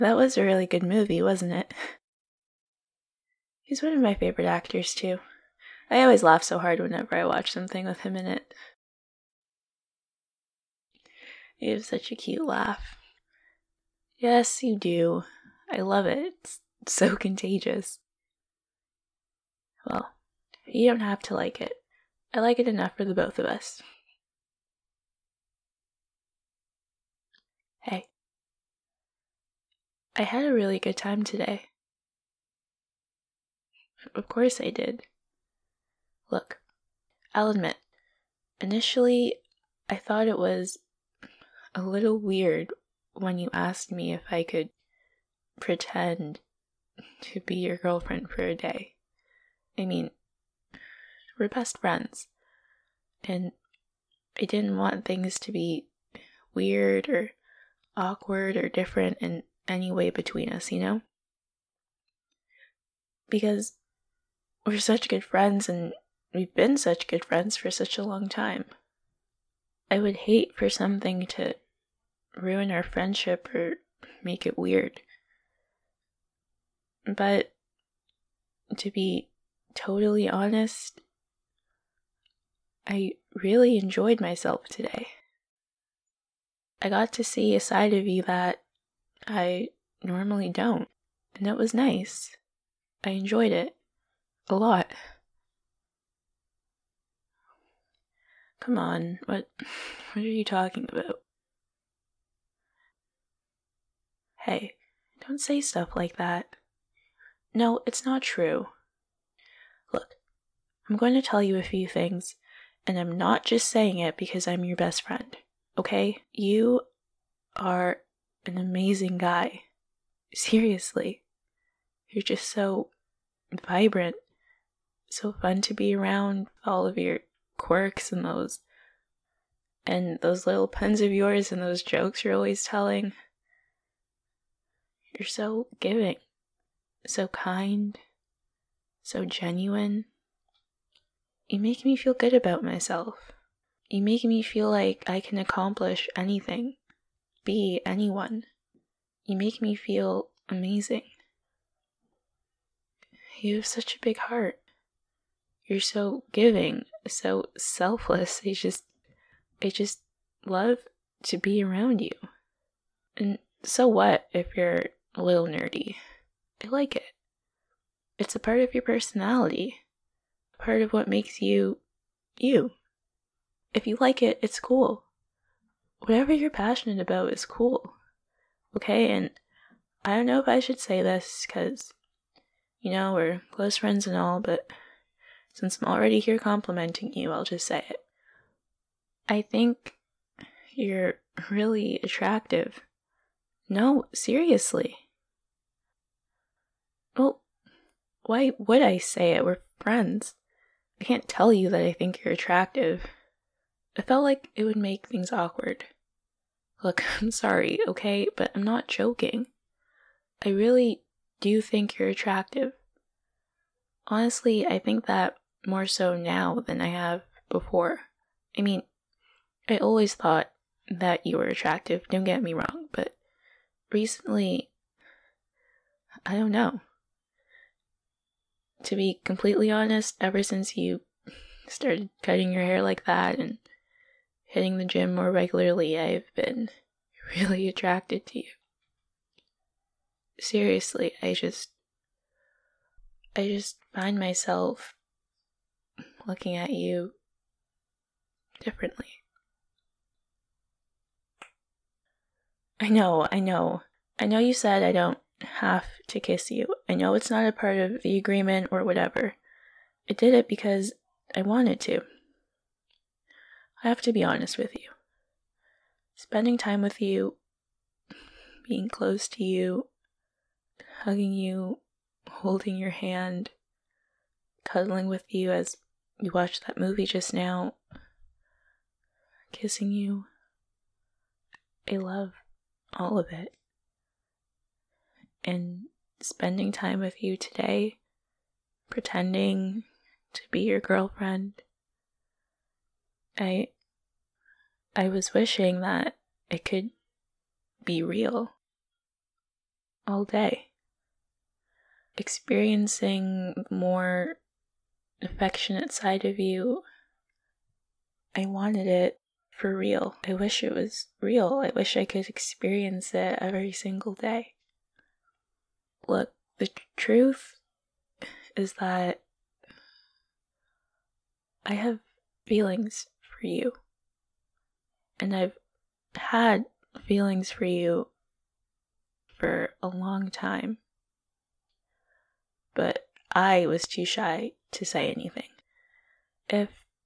That was a really good movie, wasn't it? He's one of my favorite actors, too. I always laugh so hard whenever I watch something with him in it. He has such a cute laugh. Yes, you do. I love it. It's so contagious. Well, you don't have to like it. I like it enough for the both of us. Hey. I had a really good time today. Of course I did. Look, I'll admit, initially I thought it was a little weird when you asked me if I could pretend to be your girlfriend for a day. I mean, we're best friends, and I didn't want things to be weird or awkward or different in any way between us, you know? Because we're such good friends and we've been such good friends for such a long time. I would hate for something to ruin our friendship or make it weird. But to be totally honest, I really enjoyed myself today. I got to see a side of you that I normally don't, and it was nice. I enjoyed it a lot. Come on, what are you talking about? Hey, don't say stuff like that. No, it's not true. Look, I'm going to tell you a few things, and I'm not just saying it because I'm your best friend, okay? You are an amazing guy. Seriously. You're just so vibrant, so fun to be around, all of your quirks and those little puns of yours and those jokes you're always telling. You're so giving, so kind, so genuine. You make me feel good about myself. You make me feel like I can accomplish anything, be anyone. You make me feel amazing. You have such a big heart. You're so giving, so selfless. I just love to be around you. And so what if you're a little nerdy? I like it. It's a part of your personality, a part of what makes you, you. If you like it, it's cool. Whatever you're passionate about is cool. Okay, and I don't know if I should say this because, we're close friends and all, but since I'm already here complimenting you, I'll just say it. I think you're really attractive. No, seriously. Well, why would I say it? We're friends. I can't tell you that I think you're attractive. I felt like it would make things awkward. Look, I'm sorry, okay, but I'm not joking. I really do think you're attractive. Honestly, I think that more so now than I have before. I mean, I always thought that you were attractive, don't get me wrong, but recently, I don't know. To be completely honest, ever since you started cutting your hair like that and hitting the gym more regularly, I've been really attracted to you. Seriously, I just find myself looking at you differently. I know. I know you said I don't have to kiss you. I know it's not a part of the agreement or whatever. I did it because I wanted to. I have to be honest with you. Spending time with you, being close to you, hugging you, holding your hand, cuddling with you as we watched that movie just now, kissing you. I love all of it. And spending time with you today, pretending to be your girlfriend, I was wishing that it could be real. all day. Experiencing more affectionate side of you. I wanted it for real. I wish it was real. I wish I could experience it every single day. Look, the truth is that I have feelings for you. And I've had feelings for you for a long time. But I was too shy to say anything. If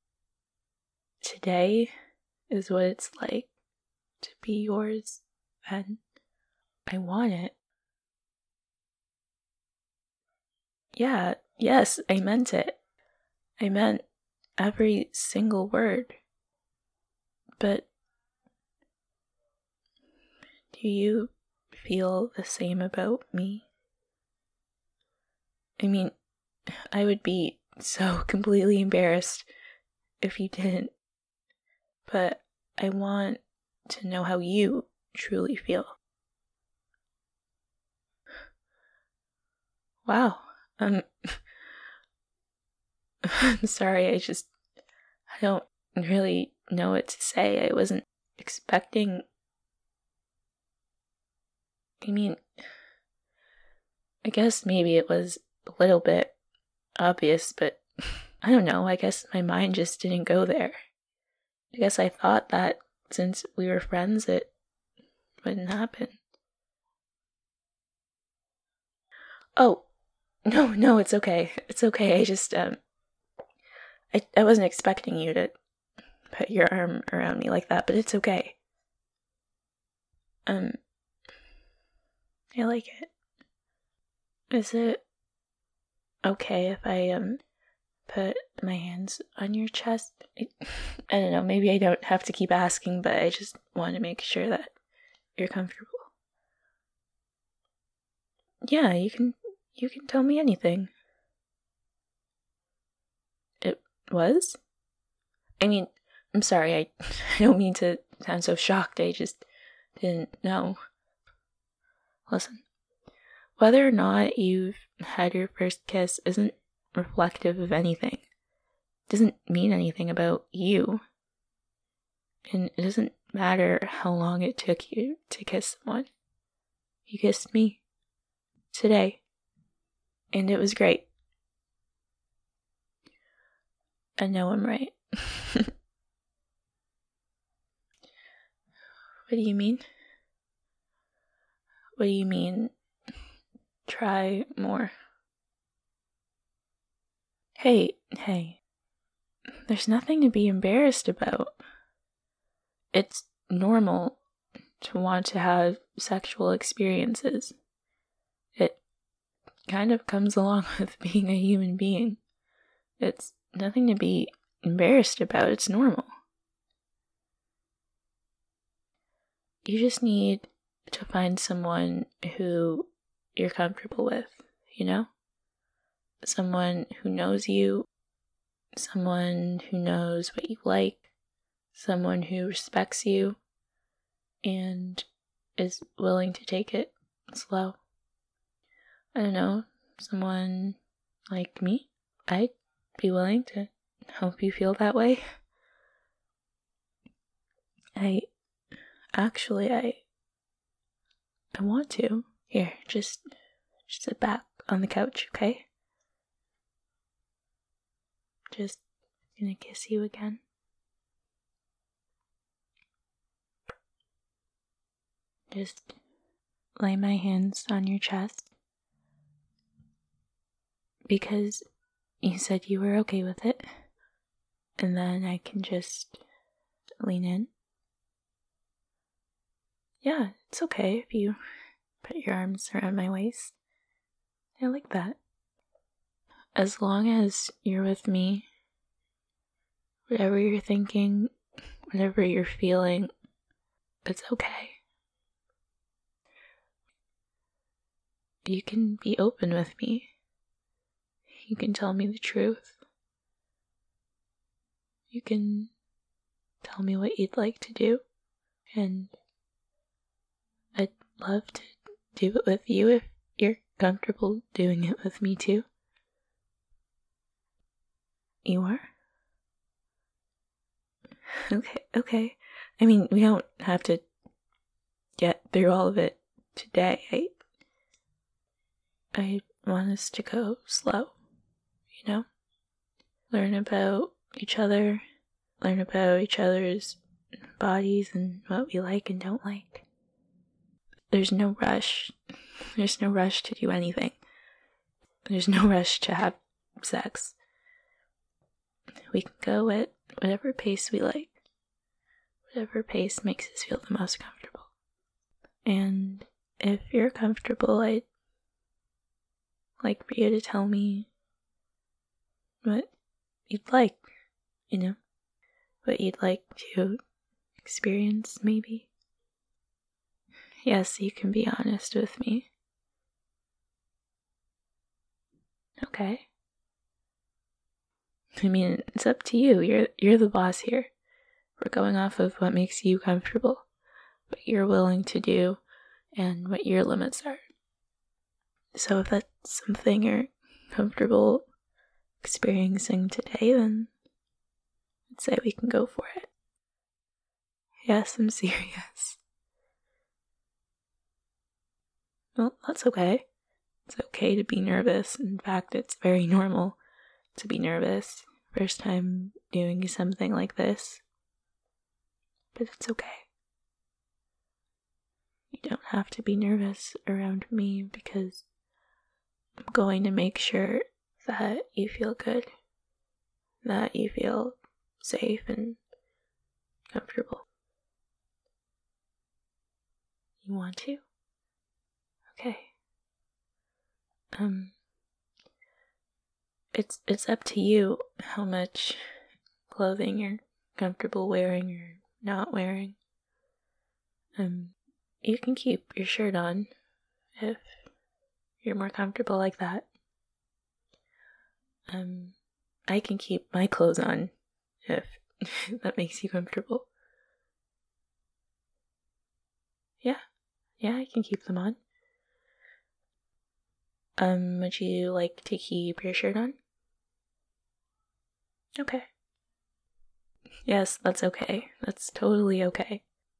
today is what it's like to be yours, then I want it. Yeah, yes, I meant it. I meant every single word. But do you feel the same about me? I mean, I would be so completely embarrassed if you didn't. But I want to know how you truly feel. Wow. I'm sorry, I don't really know what to say. I wasn't expecting. I mean, I guess maybe it was a little bit obvious, but I don't know. I guess my mind just didn't go there. I guess I thought that since we were friends, it wouldn't happen. Oh, no, it's okay. It's okay. I just, I wasn't expecting you to put your arm around me like that, but it's okay. I like it. Is it okay if I, put my hands on your chest? I don't know, maybe I don't have to keep asking, but I just want to make sure that you're comfortable. Yeah, you can tell me anything. It was? I mean, I'm sorry, I don't mean to sound so shocked, I just didn't know. Listen, whether or not you've had your first kiss isn't reflective of anything. It doesn't mean anything about you. And it doesn't matter how long it took you to kiss someone. You kissed me today, and it was great. I know I'm right. What do you mean? What do you mean, try more? Hey, there's nothing to be embarrassed about. It's normal to want to have sexual experiences. It kind of comes along with being a human being. It's nothing to be embarrassed about, it's normal. You just need to find someone who you're comfortable with, you know? Someone who knows you, someone who knows what you like, someone who respects you, and is willing to take it slow. I don't know, someone like me? I'd be willing to help you feel that way. I want to. Here, just sit back on the couch, okay? Just gonna kiss you again. Just lay my hands on your chest. Because you said you were okay with it. And then I can just lean in. Yeah, it's okay if you put your arms around my waist. I like that. As long as you're with me, whatever you're thinking, whatever you're feeling, it's okay. You can be open with me. You can tell me the truth. You can tell me what you'd like to do. And I'd love to do it with you if you're comfortable doing it with me too. You are? Okay. I mean, we don't have to get through all of it today. I want us to go slow, you know? Learn about each other, learn about each other's bodies and what we like and don't like. There's no rush. There's no rush to do anything. There's no rush to have sex. We can go at whatever pace we like. Whatever pace makes us feel the most comfortable. And if you're comfortable, I'd like for you to tell me what you'd like, you know? What you'd like to experience, maybe. Yes, you can be honest with me. Okay. I mean, it's up to you. You're the boss here. We're going off of what makes you comfortable, what you're willing to do, and what your limits are. So if that's something you're comfortable experiencing today, then I'd say we can go for it. Yes, I'm serious. Well, that's okay. It's okay to be nervous. In fact, it's very normal to be nervous first time doing something like this. But it's okay. You don't have to be nervous around me because I'm going to make sure that you feel good, that you feel safe and comfortable. You want to? Okay. It's up to you how much clothing you're comfortable wearing or not wearing. You can keep your shirt on if you're more comfortable like that. I can keep my clothes on if that makes you comfortable. Yeah, I can keep them on. Would you like to keep your shirt on? Okay. Yes, that's okay. That's totally okay.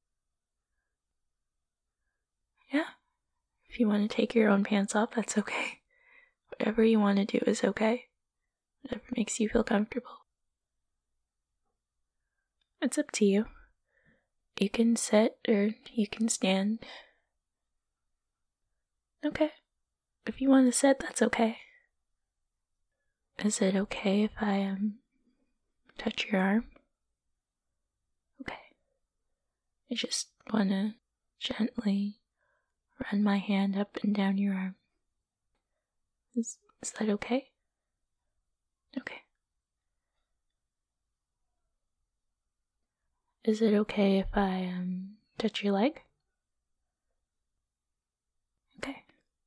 Yeah. If you want to take your own pants off, that's okay. Whatever you want to do is okay. Whatever makes you feel comfortable. It's up to you. You can sit or you can stand. Okay. If you want to sit, that's okay. Is it okay if I touch your arm? Okay. I just want to gently run my hand up and down your arm. Is that okay? Okay. Is it okay if I touch your leg? Okay.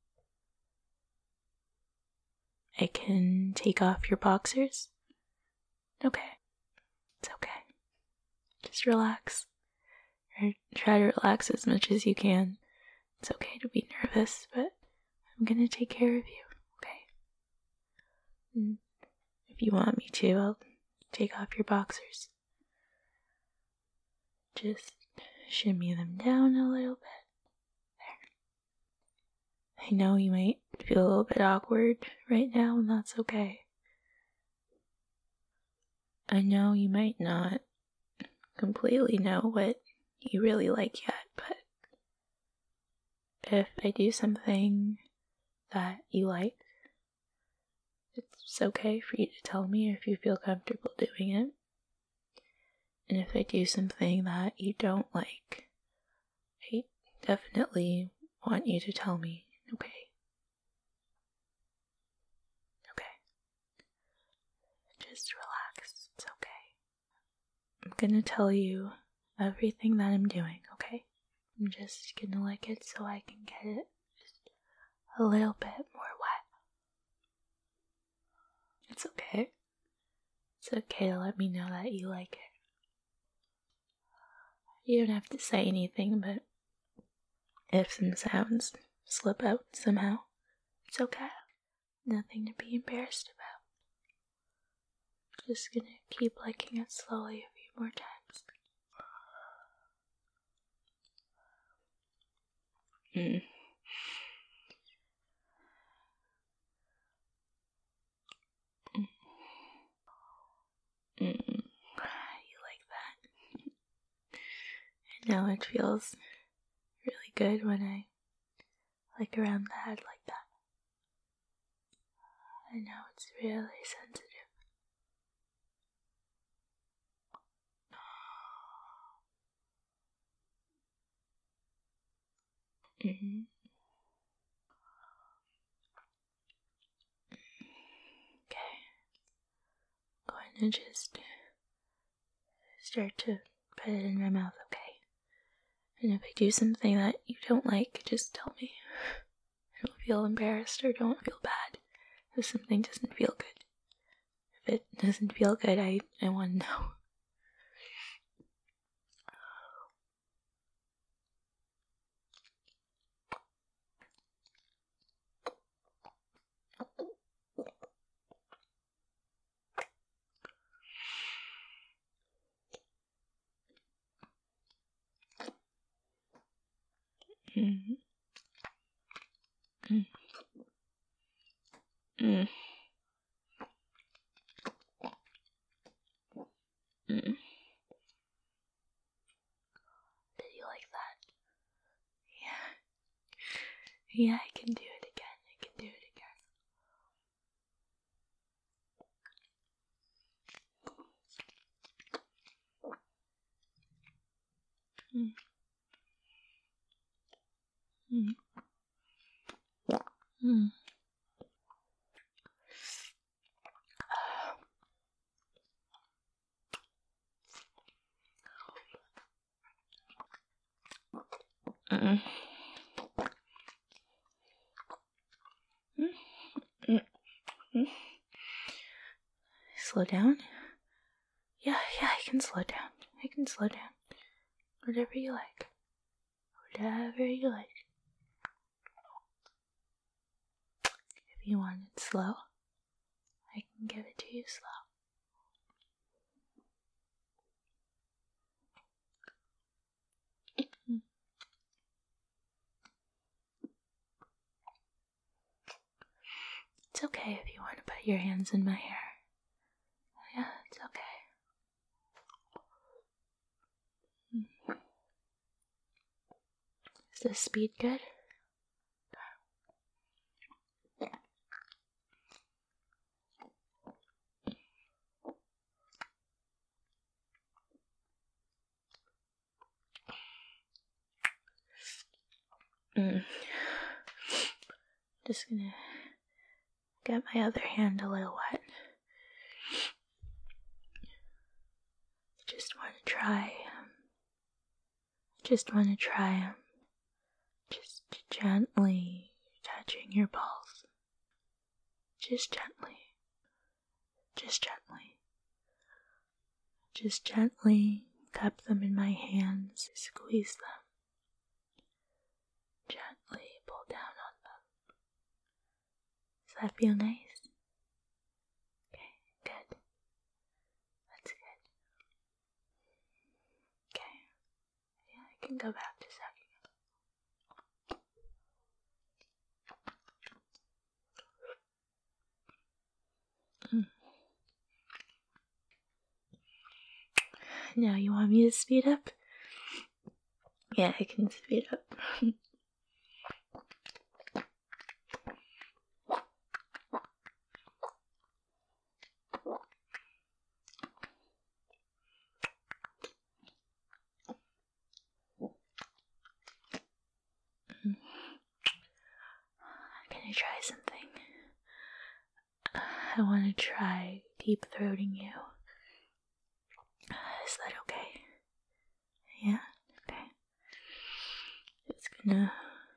I can take off your boxers? Okay. It's okay. Just relax. Or try to relax as much as you can. It's okay to be nervous, but I'm gonna take care of you, okay? And if you want me to, I'll take off your boxers. Just shimmy them down a little bit. There. I know you might feel a little bit awkward right now, and that's okay. I know you might not completely know what you really like yet, but if I do something that you like, it's okay for you to tell me if you feel comfortable doing it. And if I do something that you don't like, I definitely want you to tell me, okay? Okay. Just relax, it's okay. I'm gonna tell you everything that I'm doing, okay? I'm just gonna like it so I can get it just a little bit more wet. It's okay. It's okay to let me know that you like it. You don't have to say anything, but if some sounds slip out somehow. It's okay. Nothing to be embarrassed about. Just gonna keep licking it slowly a few more times. You like that? I know it feels really good when I lick around the head like that. I know it's really sensitive. Okay. I'm going to just start to put it in my mouth, okay? And if I do something that you don't like, just tell me. Don't feel embarrassed or don't feel bad if something doesn't feel good. If it doesn't feel good, I want to know. Mm-hmm. Mm. Mm. Mm. Did you like that? Yeah. Yeah, I can do it again. I can do it again. Mm. Mm. Mm. Mm. Mm. Mm. Slow down? Yeah, I can slow down. I can slow down. Whatever you like. Whatever you like. If you want it slow, I can give it to you slow. It's okay if you want to put your hands in my hair. Yeah, it's okay. Is the speed good? Just gonna get my other hand a little wet. Just want to try. Just gently touching your balls. Just gently. Just gently cup them in my hands, squeeze them. Gently pull down on them. Does that feel nice? Okay, good. That's good. Okay. Yeah, I can go back to sucking. Now you want me to speed up? Yeah, I can speed up. Can I try something? I want to try deep throating you. Is that okay? Yeah? Okay. Just gonna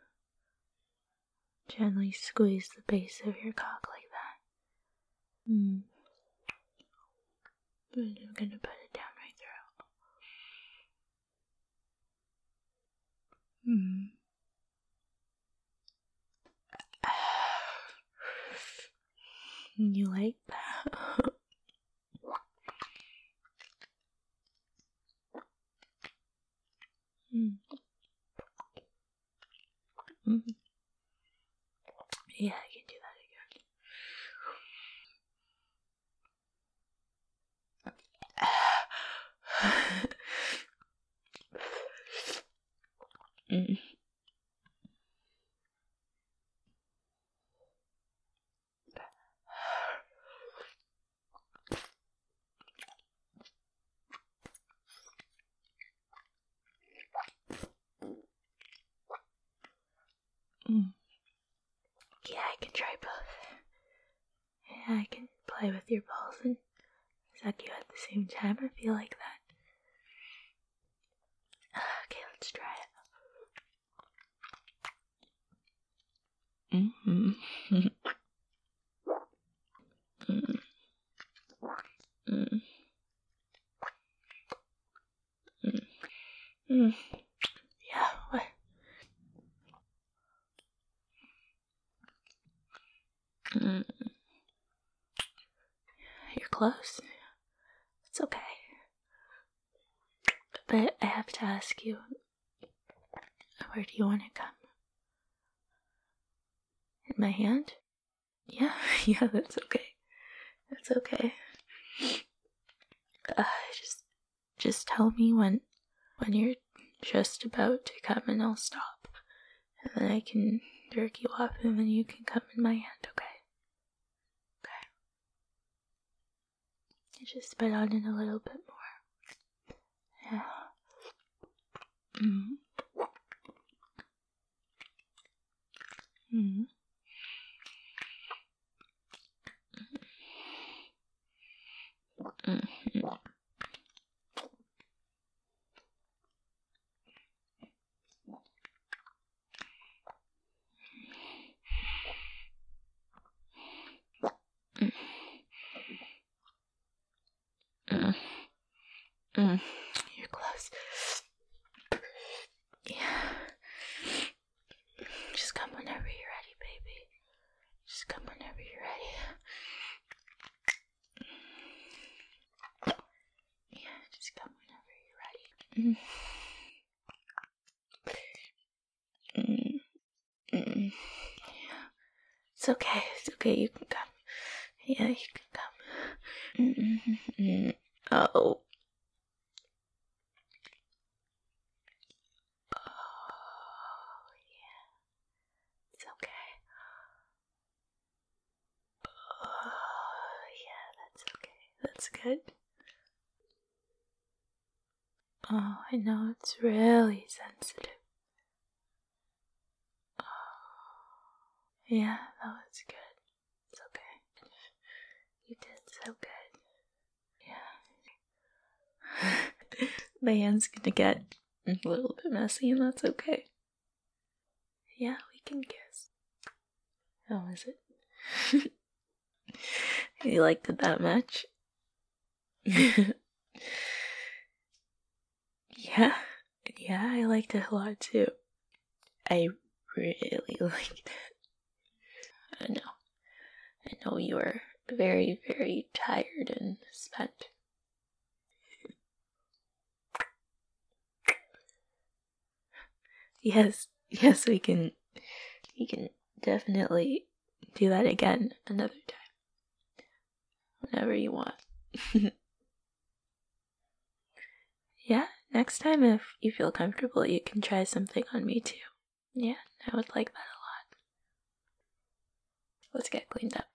gently squeeze the base of your cock like that. And I'm gonna put it down my throat. You like that? Yeah, I can do that again. Yeah, I can try both. Yeah, I can play with your balls and suck you at the same time. I feel like that. Okay, let's try it. Yeah, what? You're close. It's okay. But I have to ask you, where do you want to come? In my hand? Yeah, yeah, that's okay. That's okay. Just tell me when you're just about to come and I'll stop. And then I can jerk you off and then you can come in my hand, okay? Okay. You just spit on it a little bit more. Yeah. You're close. Yeah. Just come whenever you're ready, baby. Just come whenever you're ready. Yeah, just come whenever you're ready. Yeah. It's okay. It's okay. You can come. Yeah, you can come. Oh. Oh, yeah. It's okay. Oh, yeah, that's okay. That's good. Oh, I know it's really sensitive. Oh, yeah, that was good. It's okay. You did so good. Yeah. My hand's gonna get a little bit messy, and that's okay. Yeah, we can kiss. How is it? You liked it that much? Yeah, I liked it a lot too. I really liked it. I know you were very, very tired and spent. Yes, we can definitely do that again another time. Whenever you want. Yeah, next time if you feel comfortable, you can try something on me too. Yeah, I would like that a lot. Let's get cleaned up.